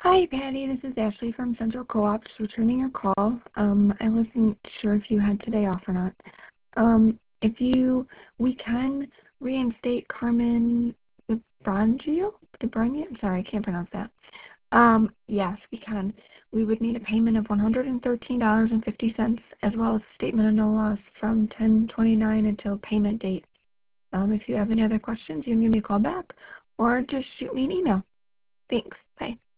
Hi, Patty. This is Ashley from Central Co-op, just returning your call. I wasn't sure if you had today off or not. We can reinstate Carmen DeBrangio? I'm sorry, I can't pronounce that. Yes, we can. We would need a payment of $113.50, as well as a statement of no loss from 10/29 until payment date. If you have any other questions, you can give me a call back, or just shoot me an email. Thanks. Bye.